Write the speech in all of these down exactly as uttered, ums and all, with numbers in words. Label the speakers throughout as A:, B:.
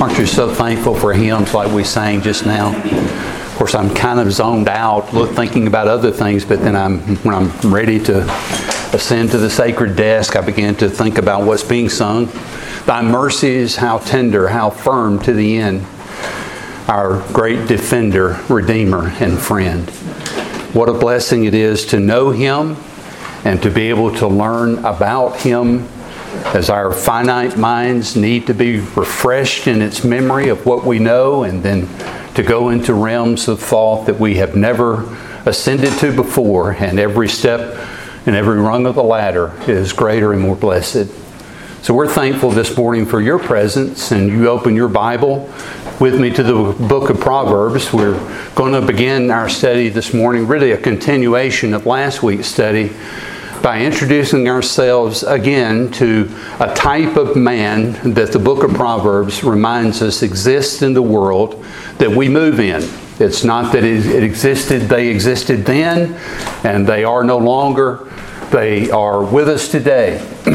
A: Aren't you so thankful for hymns like we sang just now? Of course, I'm kind of zoned out, look, thinking about other things, but then I'm when I'm ready to ascend to the sacred desk, I begin to think about what's being sung. Thy mercies, how tender, how firm to the end. Our great defender, redeemer, and friend. What a blessing it is to know him and to be able to learn about him, as our finite minds need to be refreshed in its memory of what we know, and then to go into realms of thought that we have never ascended to before, and every step and every rung of the ladder is greater and more blessed. So we're thankful this morning for your presence, and you open your Bible with me to the book of Proverbs. We're going to begin our study this morning, really a continuation of last week's study, by introducing ourselves again to a type of man that the book of Proverbs reminds us exists in the world that we move in. It's not that it existed, they existed then, and they are no longer. They are with us today.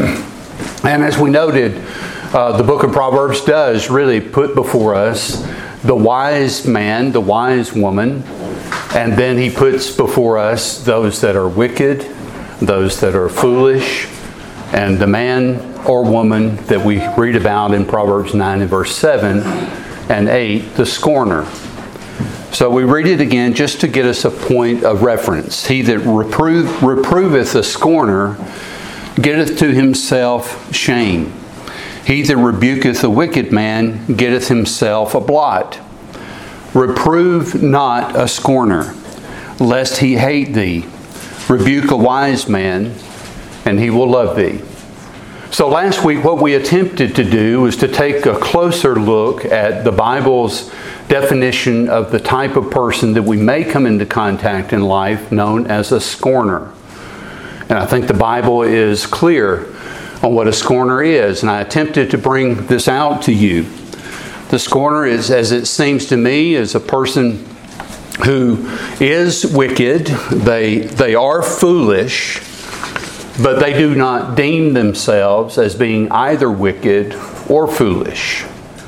A: And as we noted, uh, the book of Proverbs does really put before us the wise man, the wise woman, and then he puts before us those that are wicked, those that are foolish, and the man or woman that we read about in Proverbs nine and verse seven and eight, the scorner. So we read it again just to get us a point of reference. He that reprove, reproveth a scorner getteth to himself shame. He that rebuketh a wicked man getteth himself a blot. Reprove not a scorner, lest he hate thee. Rebuke a wise man, and he will love thee. So last week what we attempted to do was to take a closer look at the Bible's definition of the type of person that we may come into contact in life, known as a scorner. And I think the Bible is clear on what a scorner is, and I attempted to bring this out to you. The scorner is, as it seems to me, is a person who is wicked. They, they are foolish, but they do not deem themselves as being either wicked or foolish.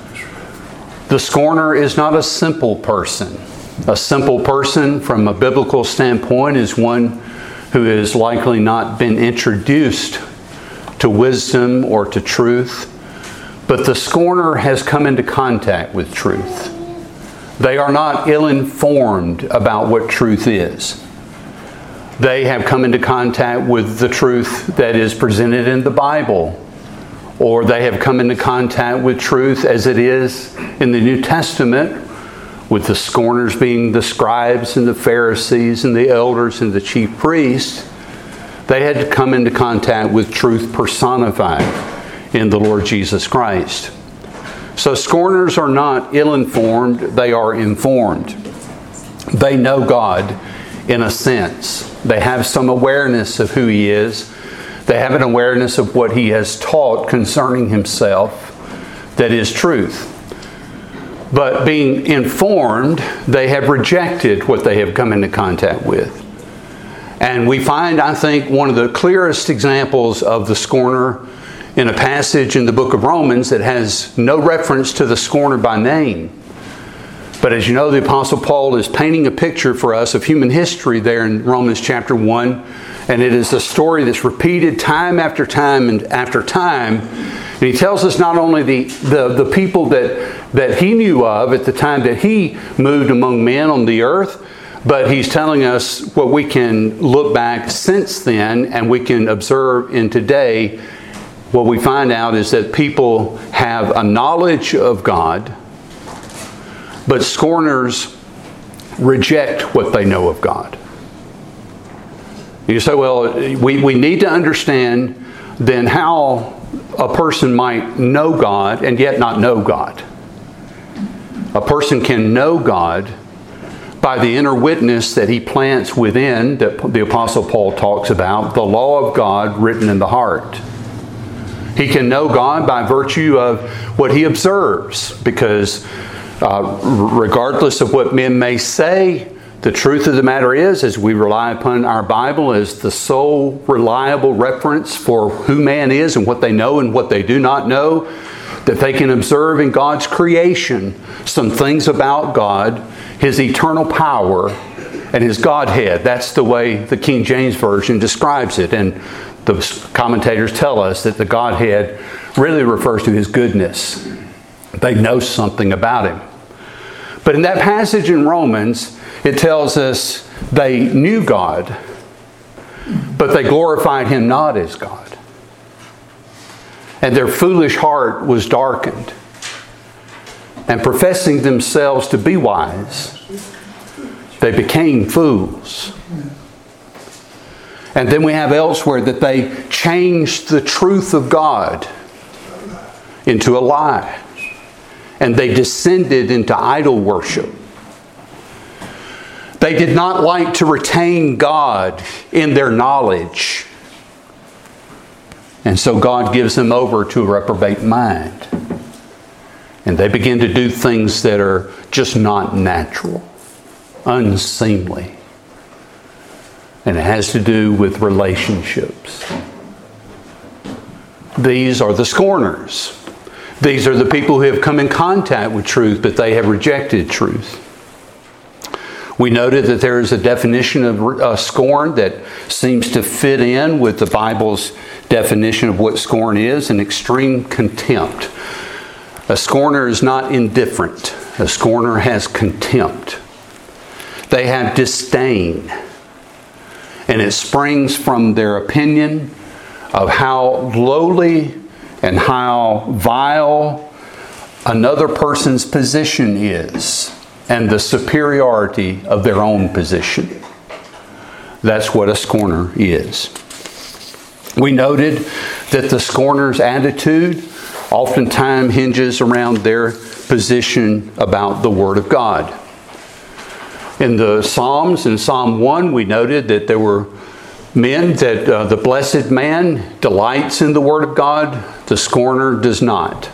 A: The scorner is not a simple person. A simple person from a biblical standpoint is one who has likely not been introduced to wisdom or to truth, but the scorner has come into contact with truth. They are not ill-informed about what truth is. They have come into contact with the truth that is presented in the Bible, or they have come into contact with truth as it is in the New Testament, with the scorners being the scribes and the Pharisees and the elders and the chief priests. They had to come into contact with truth personified in the Lord Jesus Christ. So scorners are not ill-informed, they are informed. They know God in a sense. They have some awareness of who He is. They have an awareness of what He has taught concerning Himself that is truth. But being informed, they have rejected what they have come into contact with. And we find, I think, one of the clearest examples of the scorner in a passage in the book of Romans that has no reference to the scorner by name. But as you know, the Apostle Paul is painting a picture for us of human history there in Romans chapter one. And it is a story that's repeated time after time and after time. And he tells us not only the, the, the people that, that he knew of at the time that he moved among men on the earth, but he's telling us what we can look back since then and we can observe in today. What we find out is that people have a knowledge of God, but scorners reject what they know of God. You say, well, we, we need to understand then how a person might know God and yet not know God. A person can know God by the inner witness that he plants within, that the Apostle Paul talks about, the law of God written in the heart. He can know God by virtue of what he observes, because uh, regardless of what men may say, the truth of the matter is, as we rely upon our Bible as the sole reliable reference for who man is and what they know and what they do not know, that they can observe in God's creation some things about God, His eternal power, and His Godhead. That's the way the King James Version describes it. And the commentators tell us that the Godhead really refers to His goodness. They know something about Him. But in that passage in Romans, it tells us they knew God, but they glorified Him not as God. And their foolish heart was darkened. And professing themselves to be wise, they became fools. And then we have elsewhere that they changed the truth of God into a lie. And they descended into idol worship. They did not like to retain God in their knowledge. And so God gives them over to a reprobate mind. And they begin to do things that are just not natural, unseemly. And it has to do with relationships. These are the scorners. These are the people who have come in contact with truth, but they have rejected truth. We noted that there is a definition of uh, scorn that seems to fit in with the Bible's definition of what scorn is, an extreme contempt. A scorner is not indifferent. A scorner has contempt. They have disdain. And it springs from their opinion of how lowly and how vile another person's position is, and the superiority of their own position. That's what a scorner is. We noted that the scorner's attitude oftentimes hinges around their position about the Word of God. In the Psalms, in Psalm one, we noted that there were men that uh, the blessed man delights in the Word of God, the scorner does not.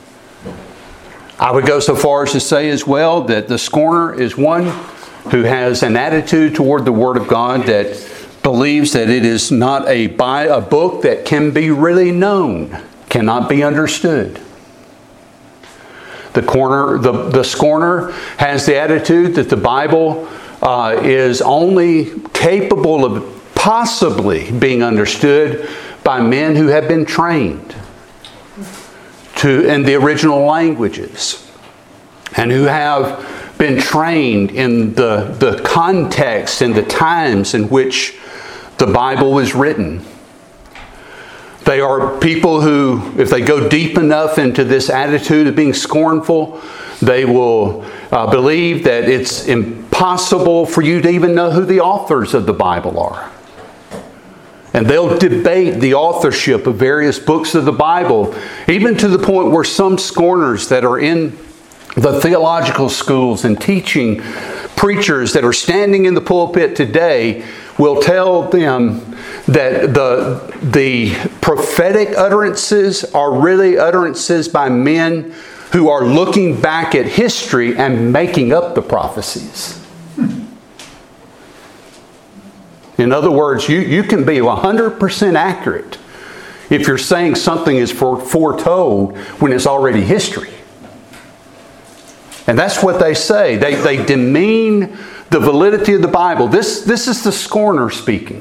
A: I would go so far as to say as well that the scorner is one who has an attitude toward the Word of God that believes that it is not a, by a book that can be really known, cannot be understood. The, corner, the, the scorner has the attitude that the Bible uh, is only capable of possibly being understood by men who have been trained to in the original languages and who have been trained in the, the context and the times in which the Bible was written. They are people who, if they go deep enough into this attitude of being scornful, they will uh, believe that it's impossible for you to even know who the authors of the Bible are. And they'll debate the authorship of various books of the Bible, even to the point where some scorners that are in the theological schools and teaching preachers that are standing in the pulpit today will tell them that the, the prophetic utterances are really utterances by men who are looking back at history and making up the prophecies. In other words, you, you can be one hundred percent accurate if you're saying something is for, foretold when it's already history. And that's what they say. They, they demean the validity of the Bible. This, this is the scorner speaking.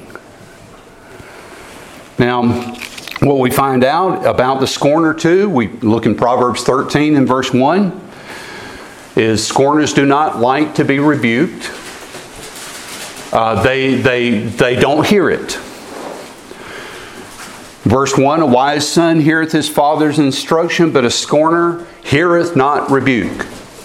A: Now, what we find out about the scorner too, we look in Proverbs thirteen and verse one, is scorners do not like to be rebuked. Uh, they, they, they don't hear it. Verse one, a wise son heareth his father's instruction, but a scorner heareth not rebuke.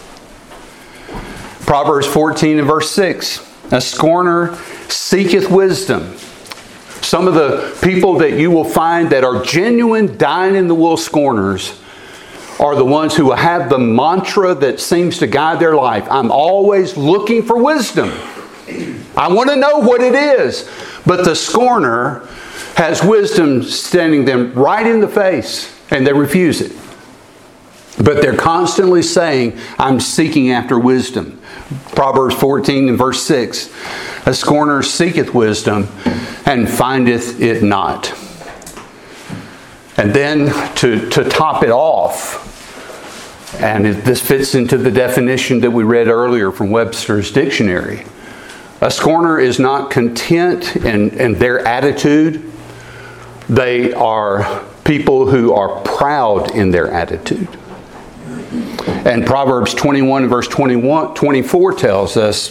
A: Proverbs fourteen and verse six, a scorner seeketh wisdom. Some of the people that you will find that are genuine dyed-in-the-wool scorners are the ones who have the mantra that seems to guide their life. I'm always looking for wisdom. I want to know what it is. But the scorner has wisdom standing them right in the face, and they refuse it. But they're constantly saying, I'm seeking after wisdom. Proverbs fourteen and verse six, a scorner seeketh wisdom and findeth it not. And then to, to top it off, and it, this fits into the definition that we read earlier from Webster's dictionary, a scorner is not content in, in their attitude. They are people who are proud in their attitude. And Proverbs twenty-one verse twenty-one, twenty-four tells us,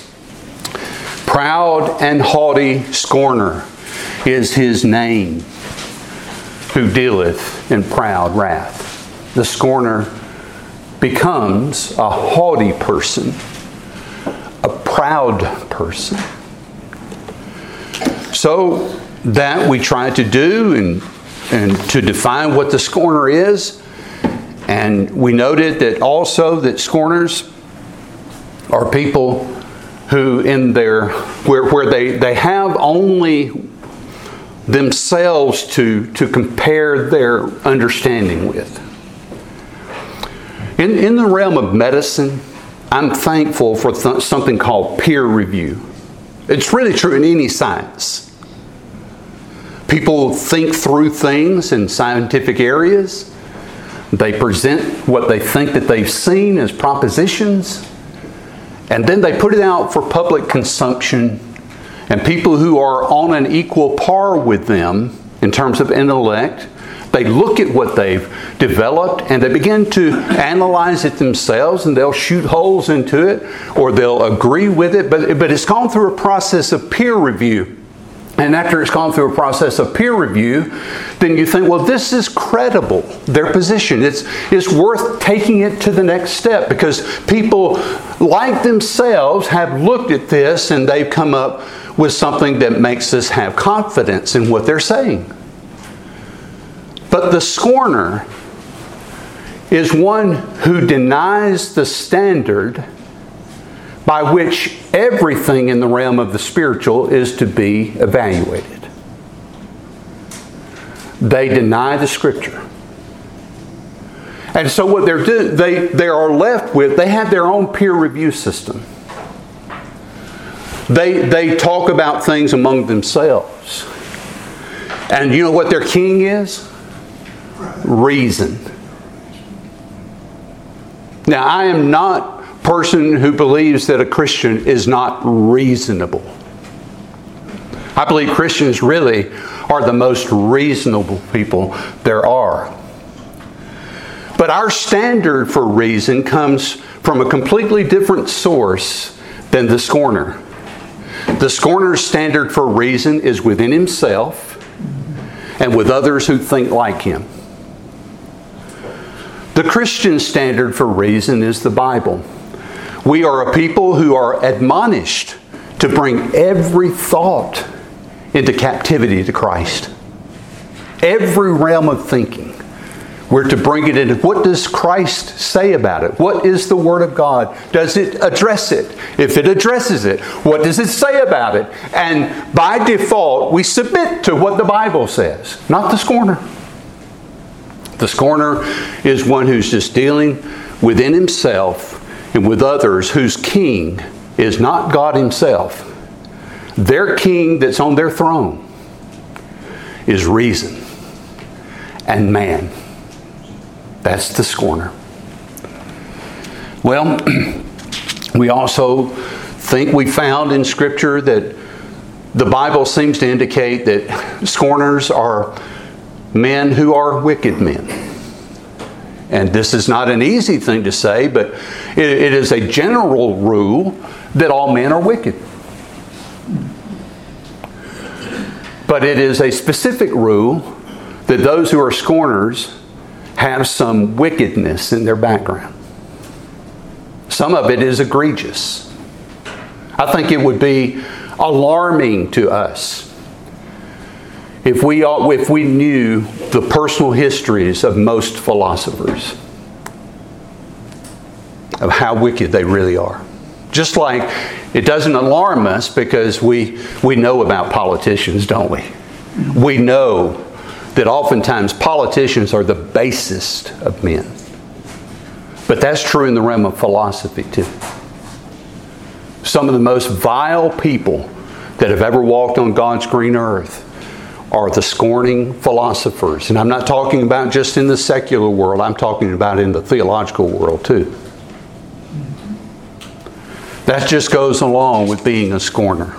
A: proud and haughty scorner is his name, who dealeth in proud wrath. The scorner becomes a haughty person, a proud person. So that we try to do and, and to define what the scorner is. And we noted that also that scorners are people who in their, where, where they, they have only themselves to, to compare their understanding with. In, in the realm of medicine, I'm thankful for th- something called peer review. It's really true in any science. People think through things in scientific areas. They present what they think that they've seen as propositions, and then they put it out for public consumption. And people who are on an equal par with them in terms of intellect, they look at what they've developed and they begin to analyze it themselves, and they'll shoot holes into it or they'll agree with it. But, but it's gone through a process of peer review. And after it's gone through a process of peer review, then you think, well, this is credible, their position. It's, it's worth taking it to the next step, because people like themselves have looked at this and they've come up with something that makes us have confidence in what they're saying. But the scorner is one who denies the standard by which everything in the realm of the spiritual is to be evaluated. They deny the Scripture. And so what they're doing, they, they are left with, they have their own peer review system. They, they talk about things among themselves. And you know what their king is? Reason. Now, I am not person who believes that a Christian is not reasonable. I believe Christians really are the most reasonable people there are. But our standard for reason comes from a completely different source than the scorner. The scorner's standard for reason is within himself and with others who think like him. The Christian standard for reason is the Bible. We are a people who are admonished to bring every thought into captivity to Christ. Every realm of thinking, we're to bring it into, what does Christ say about it? What is the Word of God? Does it address it? If it addresses it, what does it say about it? And by default, we submit to what the Bible says, not the scorner. The scorner is one who's just dealing within himself and with others whose king is not God Himself. Their king that's on their throne is reason and man. That's the scorner. Well, we also think we found in Scripture that the Bible seems to indicate that scorners are men who are wicked men. And this is not an easy thing to say, but it, it is a general rule that all men are wicked. But it is a specific rule that those who are scorners have some wickedness in their background. Some of it is egregious. I think it would be alarming to us if we, if we knew the personal histories of most philosophers, of how wicked they really are. Just like it doesn't alarm us because we, we know about politicians, don't we? We know that oftentimes politicians are the basest of men. But that's true in the realm of philosophy too. Some of the most vile people that have ever walked on God's green earth are the scorning philosophers. And I'm not talking about just in the secular world. I'm talking about in the theological world too. That just goes along with being a scorner.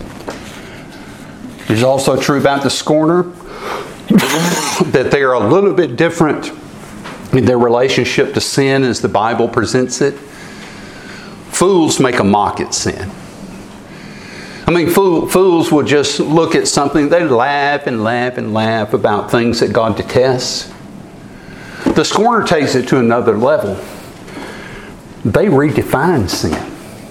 A: It's also true about the scorner that they are a little bit different in their relationship to sin as the Bible presents it. Fools make a mock at sin. I mean, fool, fools will just look at something, they laugh and laugh and laugh about things that God detests. The scorner takes it to another level. They redefine sin.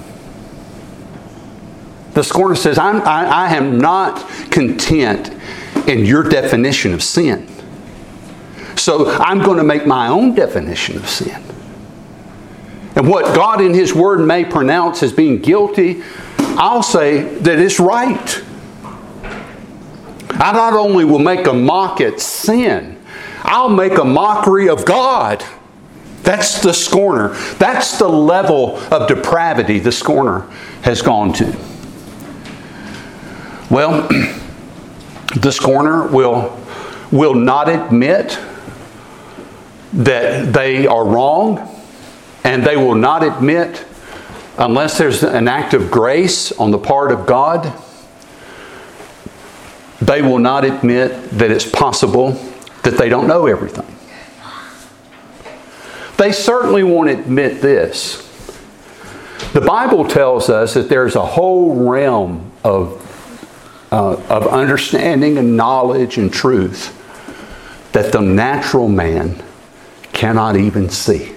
A: The scorner says, I'm, I, I am not content in your definition of sin. So I'm going to make my own definition of sin. And what God in His Word may pronounce as being guilty, I'll say that it's right. I not only will make a mock at sin, I'll make a mockery of God. That's the scorner. That's the level of depravity the scorner has gone to. Well, the scorner will, will not admit that they are wrong, and they will not admit, unless there's an act of grace on the part of God, they will not admit that it's possible that they don't know everything. They certainly won't admit this. The Bible tells us that there's a whole realm of, uh, of understanding and knowledge and truth that the natural man cannot even see.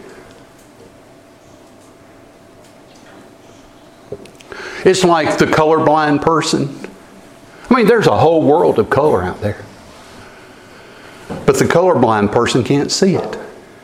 A: It's like the colorblind person. I mean, there's a whole world of color out there. But the colorblind person can't see it.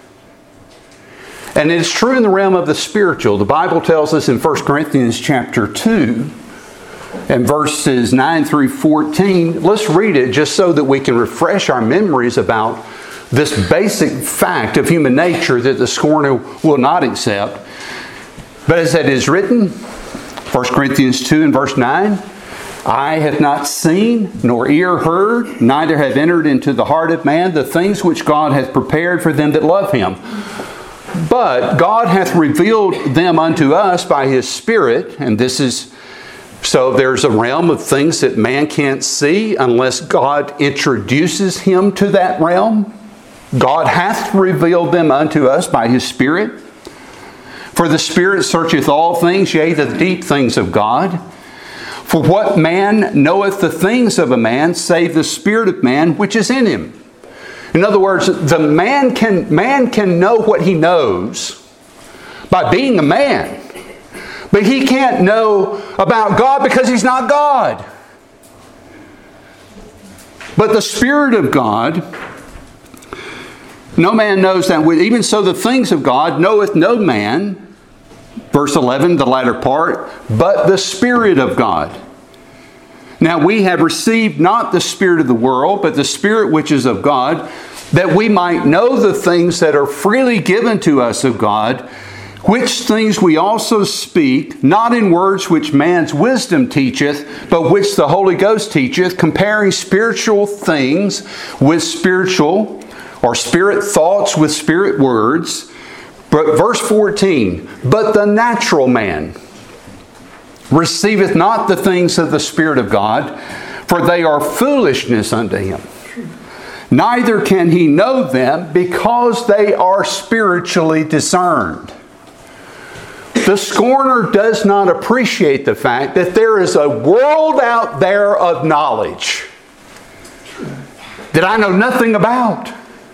A: And it's true in the realm of the spiritual. The Bible tells us in First Corinthians chapter two and verses nine through fourteen. Let's read it just so that we can refresh our memories about this basic fact of human nature that the scorner will not accept. But as it is written, First Corinthians two and verse nine, eye hath not seen, nor ear heard, neither have entered into the heart of man the things which God hath prepared for them that love Him. But God hath revealed them unto us by His Spirit. And this is, so there's a realm of things that man can't see unless God introduces him to that realm. God hath revealed them unto us by His Spirit. For the Spirit searcheth all things, yea, the deep things of God. For what man knoweth the things of a man, save the spirit of man which is in him? In other words, the man can, man can know what he knows by being a man. But he can't know about God because he's not God. But the Spirit of God, no man knows that. Even so the things of God knoweth no man. Verse eleven, the latter part, but the Spirit of God. Now we have received not the spirit of the world, but the Spirit which is of God, that we might know the things that are freely given to us of God, which things we also speak, not in words which man's wisdom teacheth, but which the Holy Ghost teacheth, comparing spiritual things with spiritual, or spirit thoughts with spirit words. But verse fourteen, but the natural man receiveth not the things of the Spirit of God, for they are foolishness unto him. Neither can he know them, because they are spiritually discerned. The scorner does not appreciate the fact that there is a world out there of knowledge that I know nothing about.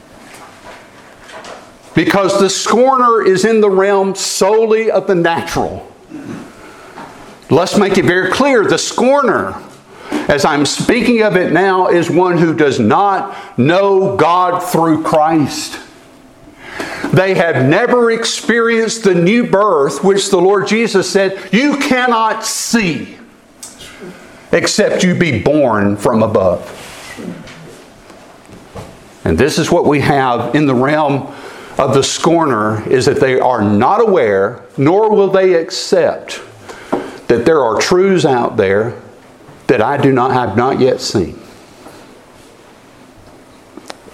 A: Because the scorner is in the realm solely of the natural. Let's make it very clear. The scorner, as I'm speaking of it now, is one who does not know God through Christ. They have never experienced the new birth, which the Lord Jesus said, you cannot see except you be born from above. And this is what we have in the realm of the scorner, is that they are not aware, nor will they accept that there are truths out there that I do not have not yet seen.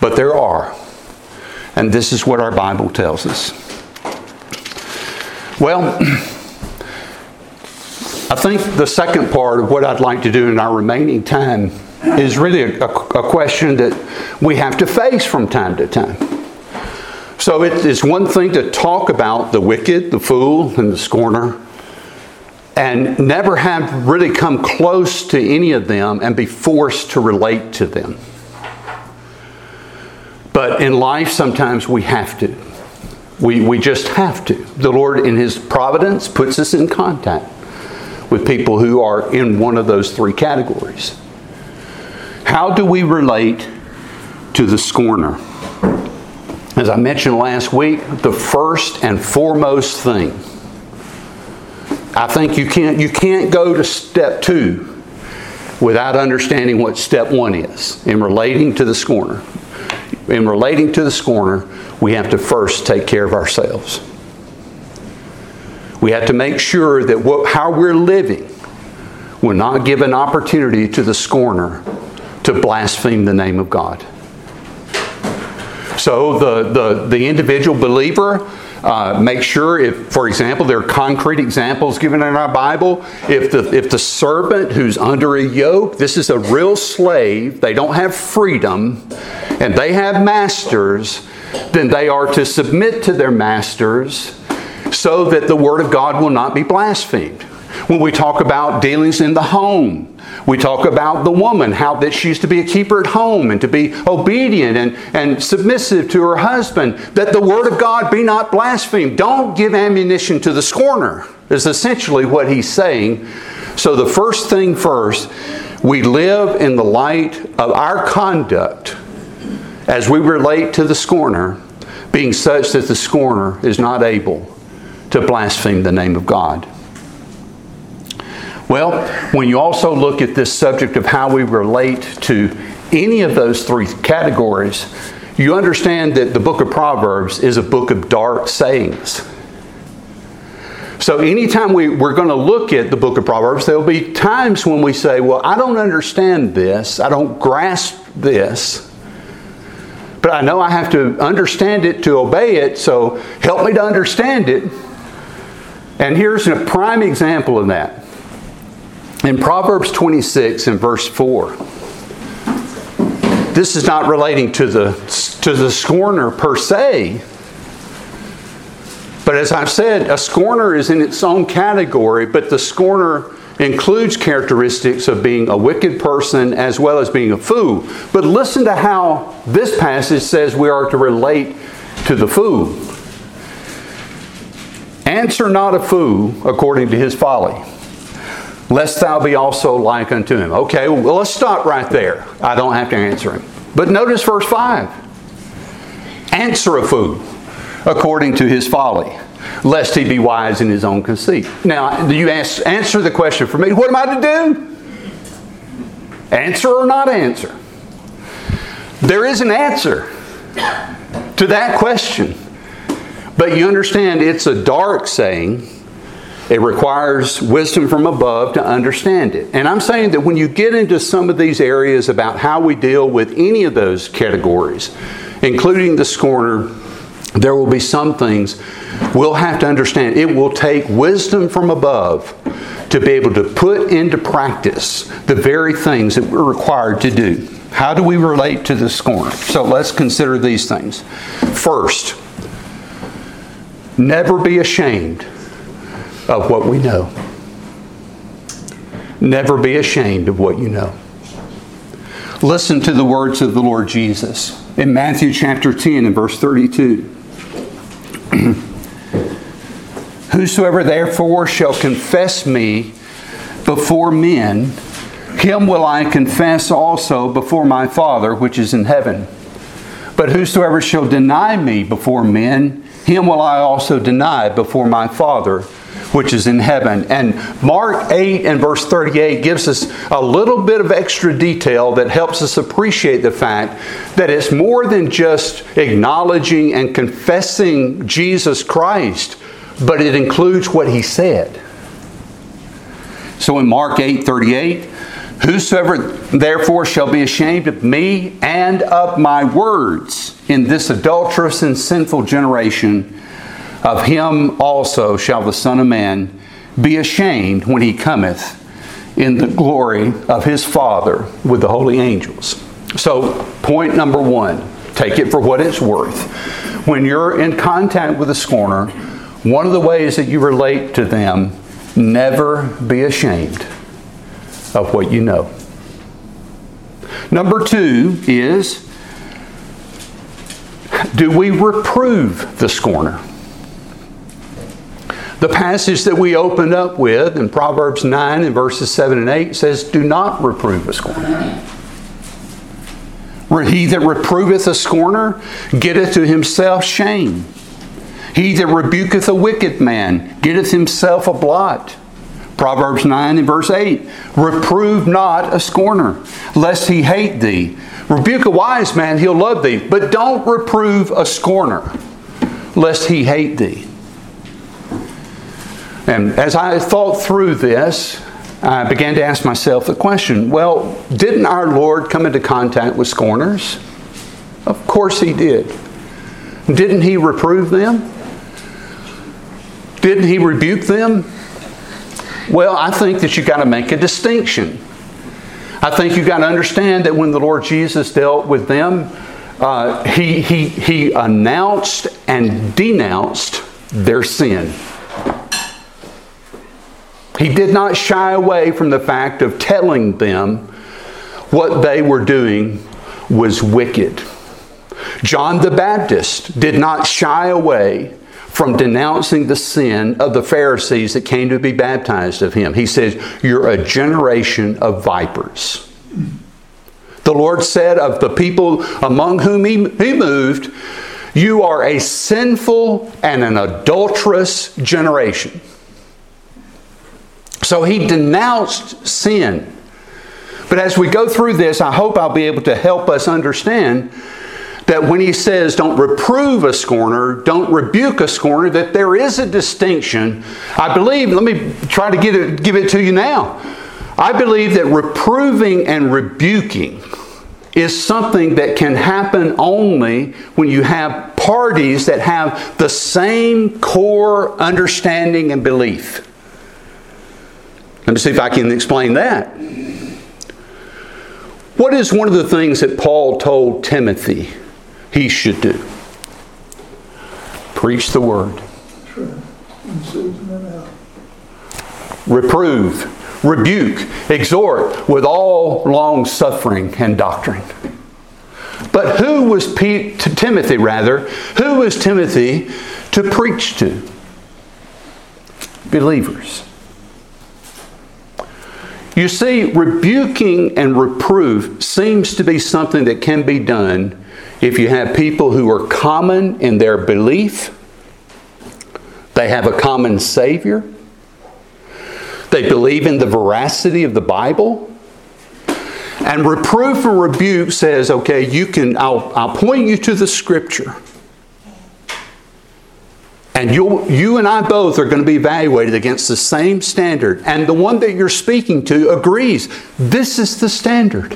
A: but there are. And this is what our Bible tells us. Well, I think the second part of what I'd like to do in our remaining time is really a, a, a question that we have to face from time to time. So it is one thing to talk about the wicked, the fool, and the scorner, and never have really come close to any of them and be forced to relate to them. But in life, sometimes we have to. We, we just have to. The Lord, in His providence, puts us in contact with people who are in one of those three categories. How do we relate to the scorner? As I mentioned last week, the first and foremost thing, I think you can't, you can't go to step two without understanding what step one is in relating to the scorner. In relating to the scorner, we have to first take care of ourselves. We have to make sure that what, how we're living will not give an opportunity to the scorner to blaspheme the name of God. So the, the, the individual believer, uh, make sure if, for example, there are concrete examples given in our Bible. If the, if the servant who's under a yoke, this is a real slave, they don't have freedom, and they have masters, then they are to submit to their masters so that the Word of God will not be blasphemed. When we talk about dealings in the home, we talk about the woman, how that she's to be a keeper at home and to be obedient and, and submissive to her husband, that the Word of God be not blasphemed. Don't give ammunition to the scorner, is essentially what he's saying. So the first thing first, we live in the light of our conduct as we relate to the scorner, being such that the scorner is not able to blaspheme the name of God. Well, when you also look at this subject of how we relate to any of those three categories, you understand that the book of Proverbs is a book of dark sayings. So anytime we, we're going to look at the book of Proverbs, there will be times when we say, well, I don't understand this, I don't grasp this, but I know I have to understand it to obey it, so help me to understand it. And here's a prime example of that. In Proverbs twenty-six and verse four, this is not relating to the, to the scorner per se, but as I've said, a scorner is in its own category, but the scorner includes characteristics of being a wicked person as well as being a fool. But listen to how this passage says we are to relate to the fool. Answer not a fool according to his folly, lest thou be also like unto him. Okay, well, let's stop right there. I don't have to answer him. But notice verse five. Answer a fool according to his folly, lest he be wise in his own conceit. Now, you ask, answer the question for me. What am I to do? Answer or not answer? There is an answer to that question. But you understand it's a dark saying. It requires wisdom from above to understand it. And I'm saying that when you get into some of these areas about how we deal with any of those categories, including the scorner, there will be some things we'll have to understand. It will take wisdom from above to be able to put into practice the very things that we're required to do. How do we relate to the scorner? So let's consider these things. First, never be ashamed of what we know. Never be ashamed of what you know. Listen to the words of the Lord Jesus in Matthew chapter ten and verse thirty-two. Whosoever therefore shall confess me before men, him will I confess also before my Father which is in heaven. But whosoever shall deny me before men, him will I also deny before my Father which is in heaven. And Mark eight and verse thirty-eight gives us a little bit of extra detail that helps us appreciate the fact that it's more than just acknowledging and confessing Jesus Christ, but it includes what He said. So in Mark eight thirty-eight, Whosoever therefore shall be ashamed of me and of my words in this adulterous and sinful generation, of him also shall the Son of Man be ashamed when he cometh in the glory of his Father with the holy angels. So, point number one, take it for what it's worth. When you're in contact with a scorner, one of the ways that you relate to them, never be ashamed of what you know. Number two is, do we reprove the scorner? The passage that we opened up with in Proverbs nine and verses seven and eight says, do not reprove a scorner. He that reproveth a scorner getteth to himself shame. He that rebuketh a wicked man getteth himself a blot. Proverbs nine and verse eight, reprove not a scorner, lest he hate thee. Rebuke a wise man, he'll love thee. But don't reprove a scorner, lest he hate thee. And as I thought through this, I began to ask myself the question, well, didn't our Lord come into contact with scorners? Of course He did. Didn't He reprove them? Didn't He rebuke them? Well, I think that you've got to make a distinction. I think you've got to understand that when the Lord Jesus dealt with them, uh, he, he, he announced and denounced their sin. He did not shy away from the fact of telling them what they were doing was wicked. John the Baptist did not shy away from denouncing the sin of the Pharisees that came to be baptized of him. He says, you're a generation of vipers. The Lord said of the people among whom he, he moved, you are a sinful and an adulterous generation. So He denounced sin. But as we go through this, I hope I'll be able to help us understand that when He says don't reprove a scorner, don't rebuke a scorner, that there is a distinction. I believe, let me try to get it, give it to you now. I believe that reproving and rebuking is something that can happen only when you have parties that have the same core understanding and belief. Let me see if I can explain that. What is one of the things that Paul told Timothy he should do? Preach the word. Reprove, rebuke, exhort with all long suffering and doctrine. But who was P- to Timothy rather? Who was Timothy to preach to? Believers. You see, rebuking and reproof seems to be something that can be done if you have people who are common in their belief, they have a common Savior, they believe in the veracity of the Bible, and reproof and rebuke says, okay, you can, I'll, I'll point you to the Scripture. And you'll, you and I both are going to be evaluated against the same standard. And the one that you're speaking to agrees. This is the standard.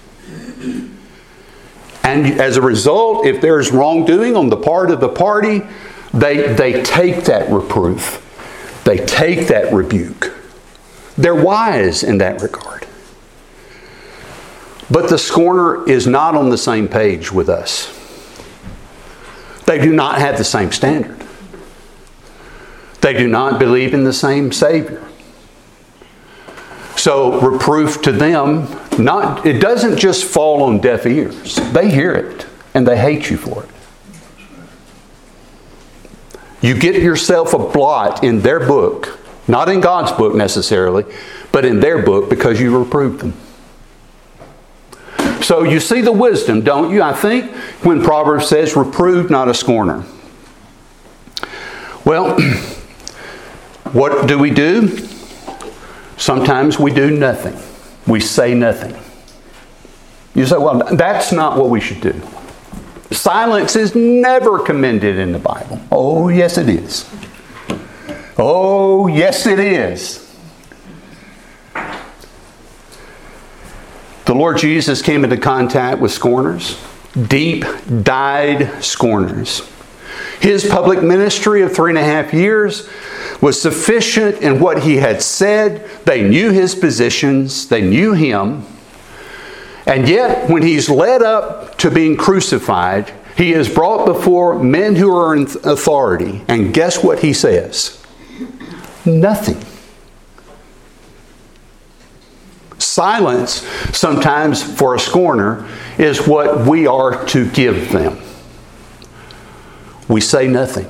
A: And as a result, if there's wrongdoing on the part of the party, they, they take that reproof. They take that rebuke. They're wise in that regard. But the scorner is not on the same page with us. They do not have the same standard. They do not believe in the same Savior. So reproof to them, not it doesn't just fall on deaf ears. They hear it and they hate you for it. You get yourself a blot in their book, not in God's book necessarily, but in their book because you reproved them. So you see the wisdom, don't you? I think when Proverbs says, reprove not a scorner. Well, what do we do? Sometimes we do nothing. We say nothing. You say, well, that's not what we should do. Silence is never commended in the Bible. Oh, yes it is. Oh, yes it is. The Lord Jesus came into contact with scorners, deep, dyed scorners. His public ministry of three and a half years was sufficient in what he had said. They knew his positions. They knew him. And yet, when he's led up to being crucified, he is brought before men who are in authority. And guess what he says? Nothing. Silence, sometimes for a scorner, is what we are to give them. We say nothing.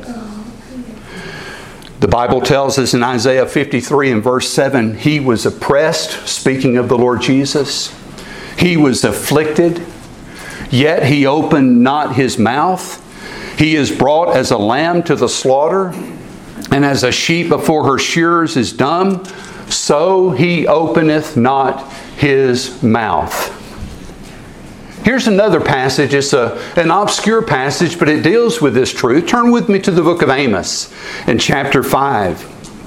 A: The Bible tells us in Isaiah fifty-three and verse seven, He was oppressed, speaking of the Lord Jesus. He was afflicted, yet He opened not His mouth. He is brought as a lamb to the slaughter, and as a sheep before her shearers is dumb, so He openeth not His mouth. Here's another passage. It's a, an obscure passage, but it deals with this truth. Turn with me to the book of Amos in chapter five.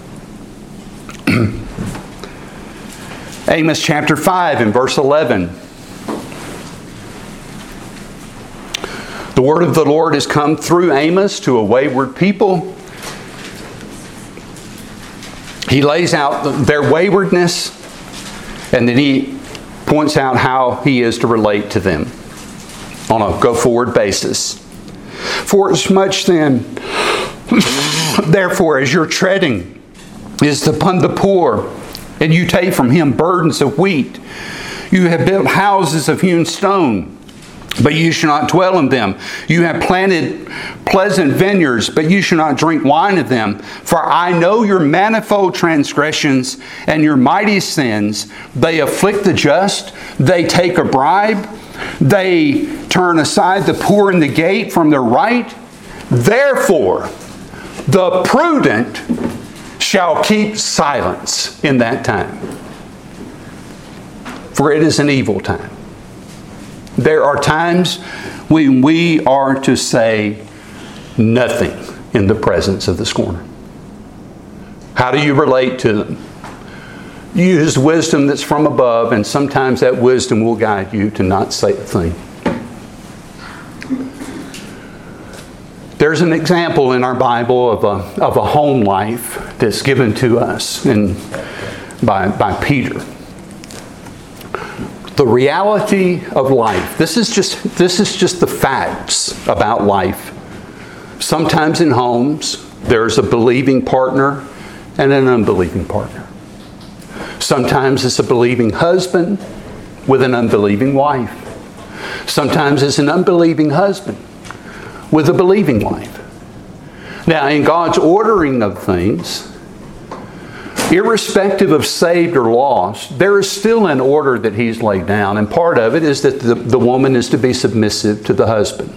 A: Amos chapter five and verse eleven. The word of the Lord has come through Amos to a wayward people. He lays out their waywardness, and then he points out how he is to relate to them on a go-forward basis. For as much then, therefore, as your treading is upon the poor, and you take from him burdens of wheat, you have built houses of hewn stone, but you shall not dwell in them. You have planted pleasant vineyards, but you shall not drink wine of them. For I know your manifold transgressions and your mighty sins. They afflict the just. They take a bribe. They turn aside the poor in the gate from their right. Therefore, the prudent shall keep silence in that time. For it is an evil time. There are times when we are to say nothing in the presence of the scorner. How do you relate to them? Use wisdom that's from above, and sometimes that wisdom will guide you to not say a thing. There's an example in our Bible of a, of a home life that's given to us in, by, by Peter. The reality of life. This is just this is just the facts about life. Sometimes in homes, there's a believing partner and an unbelieving partner. Sometimes it's a believing husband with an unbelieving wife. Sometimes it's an unbelieving husband with a believing wife. Now, in God's ordering of things, irrespective of saved or lost, there is still an order that He's laid down. And part of it is that the, the woman is to be submissive to the husband.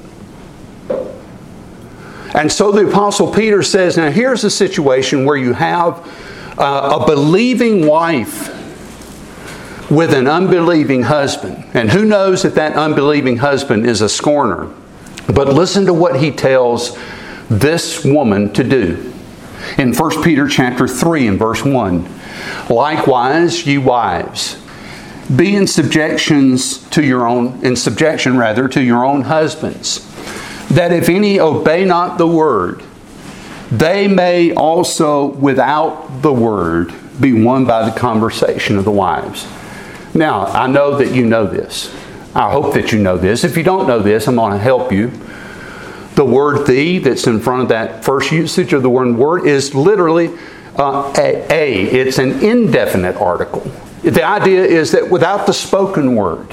A: And so the Apostle Peter says, now here's a situation where you have uh, a believing wife with an unbelieving husband. And who knows if that unbelieving husband is a scorner. But listen to what he tells this woman to do. In First Peter chapter three and verse one, likewise, ye wives, be in subjections to your own, in subjection rather to your own husbands, that if any obey not the word, they may also without the word be won by the conversation of the wives. Now, I know that you know this. I hope that you know this. If you don't know this, I'm going to help you. The word "thee" that's in front of that first usage of the word "word" is literally uh, a, a. It's an indefinite article. The idea is that without the spoken word,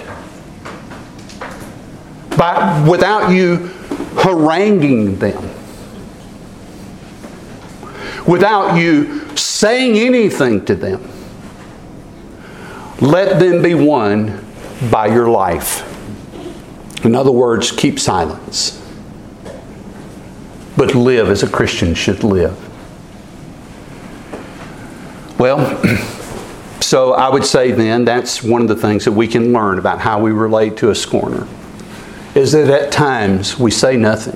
A: by, without you haranguing them, without you saying anything to them, let them be won by your life. In other words, keep silence. But live as a Christian should live. Well, so I would say then that's one of the things that we can learn about how we relate to a scorner, is that at times we say nothing.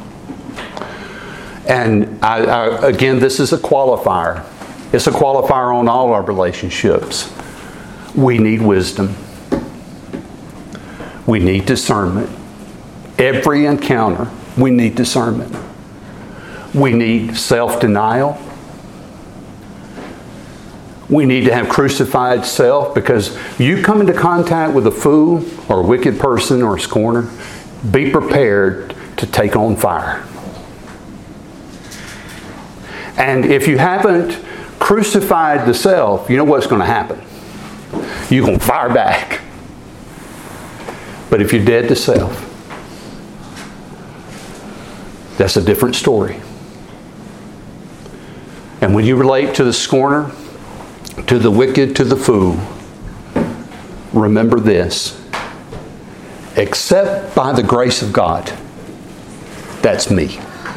A: And I, I, again, this is a qualifier. It's a qualifier on all our relationships. We need wisdom. we need discernment. Every encounter, we need discernment. We need self-denial. We need to have crucified self, because you come into contact with a fool or a wicked person or a scorner, be prepared to take on fire. And if you haven't crucified the self, you know what's going to happen. You're going to fire back. But if you're dead to self, that's a different story. And when you relate to the scorner, to the wicked, to the fool, remember this. Except by the grace of God, that's me.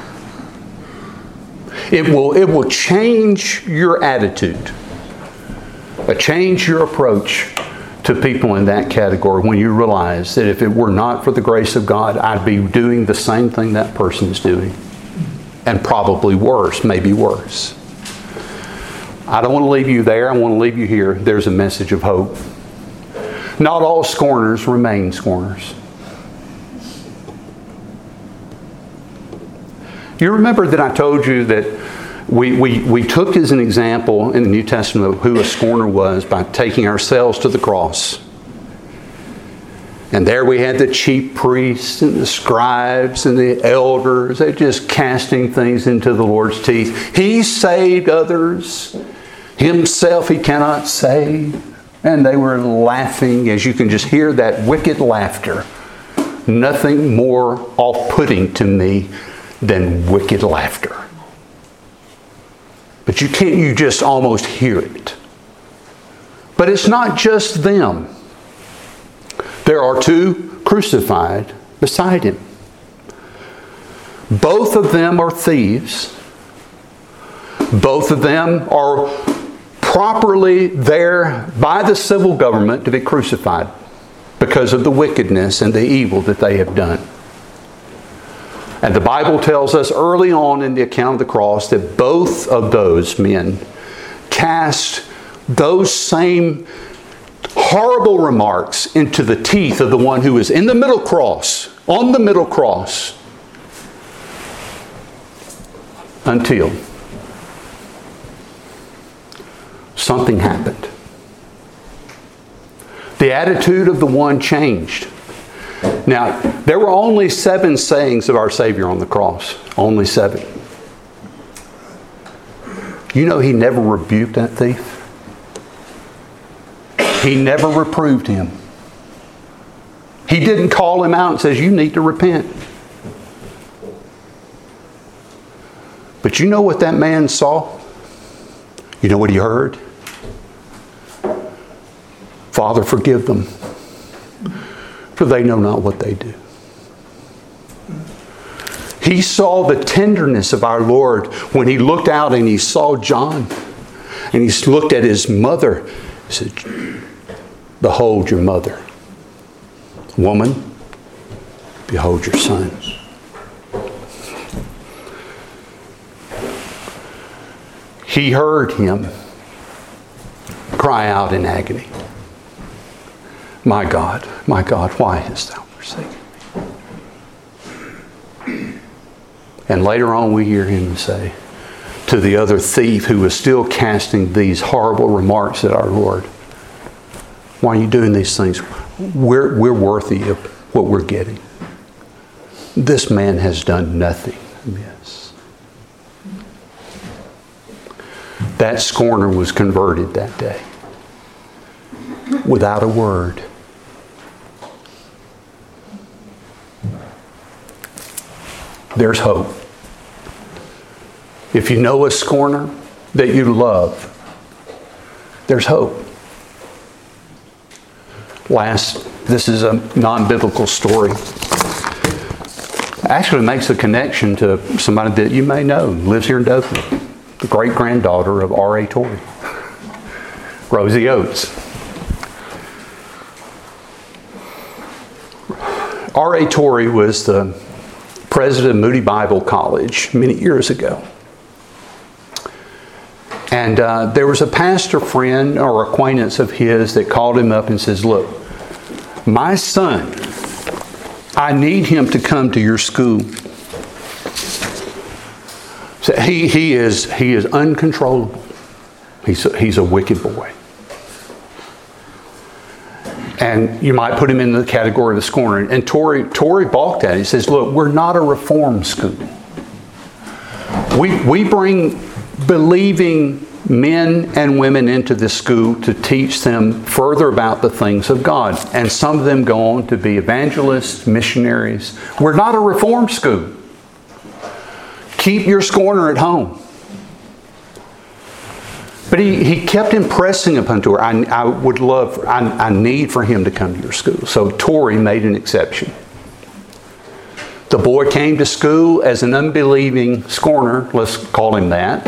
A: It will, it will change your attitude, change your approach to people in that category when you realize that if it were not for the grace of God, I'd be doing the same thing that person is doing. And probably worse, maybe worse. I don't want to leave you there. I want to leave you here. There's a message of hope. Not all scorners remain scorners. You remember that I told you that we, we, we took as an example in the New Testament of who a scorner was by taking ourselves to the cross. And there we had the chief priests and the scribes and the elders. They're just casting things into the Lord's teeth. He saved others. Himself he cannot save. And they were laughing, as you can just hear that wicked laughter. Nothing more off-putting to me than wicked laughter. But you can't, you just almost hear it. But it's not just them. There are two crucified beside him. Both of them are thieves. Both of them are properly there by the civil government to be crucified because of the wickedness and the evil that they have done. And the Bible tells us early on in the account of the cross that both of those men cast those same horrible remarks into the teeth of the one who is in the middle cross, on the middle cross, until something happened. The attitude of the one changed. Now, there were only seven sayings of our Savior on the cross. Only seven. You know he never rebuked that thief. He never reproved him. He didn't call him out and says, you need to repent. But you know what that man saw? You know what he heard? Father, forgive them, for they know not what they do. He saw the tenderness of our Lord when he looked out and he saw John. And he looked at his mother. He said, behold your mother. Woman, behold your son. He heard him cry out in agony. My God, my God, why hast thou forsaken me? And later on we hear him say to the other thief who was still casting these horrible remarks at our Lord, why are you doing these things? We're, we're worthy of what we're getting. This man has done nothing amiss. That scorner was converted that day without a word. There's hope. If you know a scorner that you love, there's hope. Last, this is a non-biblical story. Actually makes a connection to somebody that you may know, lives here in Dothan, the great-granddaughter of R A Torrey, Rosie Oates. R A Torrey was the president of Moody Bible College many years ago. And uh, there was a pastor friend or acquaintance of his that called him up and says, look, my son I need him to come to your school. So he, he, is, he is uncontrollable. He's a, he's a wicked boy. And you might put him in the category of the scorner. And Tory, Tory balked at it. He says, look, we're not a reform school. We, we bring believing men and women into this school to teach them further about the things of God. And some of them go on to be evangelists, missionaries. We're not a reform school. Keep your scorner at home. But he, he kept impressing upon Tory, I, I would love, I, I need for him to come to your school. So Tory made an exception. The boy came to school as an unbelieving scorner, let's call him that.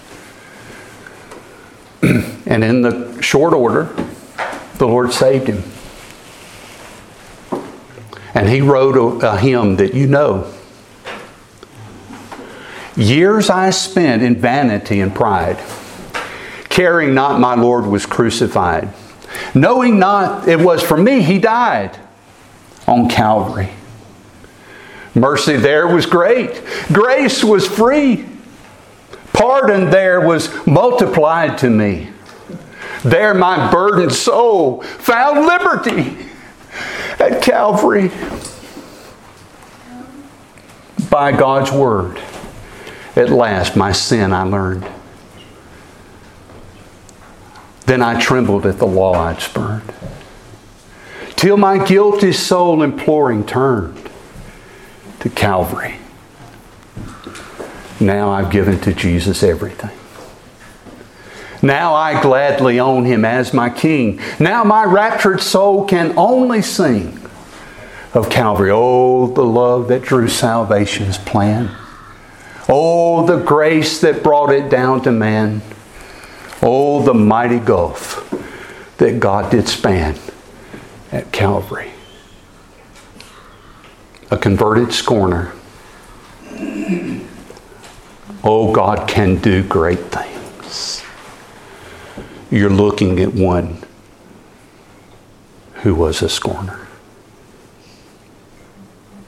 A: And in the short order, the Lord saved him. And he wrote a, a hymn that you know. Years I spent in vanity and pride, caring not my Lord was crucified, knowing not it was for me He died on Calvary. Mercy there was great. Grace was free. Pardon there was multiplied to me. There my burdened soul found liberty at Calvary. By God's word, at last my sin I learned. Then I trembled at the law I'd spurned, till my guilty soul imploring turned to Calvary. Now I've given to Jesus everything. Now I gladly own Him as my King. Now my raptured soul can only sing of Calvary. Oh, the love that drew salvation's plan. Oh, the grace that brought it down to man. Oh, the mighty gulf that God did span at Calvary. A converted scorner. Oh, God can do great things. You're looking at one who was a scorner.